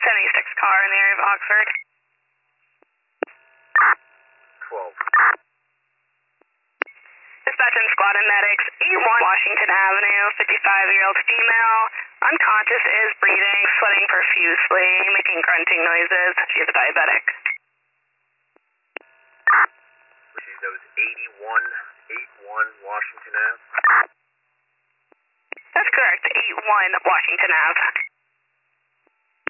76 car in the area of Oxford. 12. Dispatch and squad and medics, 81 Washington Avenue, 55-year-old female, unconscious, is breathing, sweating profusely, making grunting noises. She is a diabetic. That was 81 Washington Ave? That's correct, 81 Washington Ave.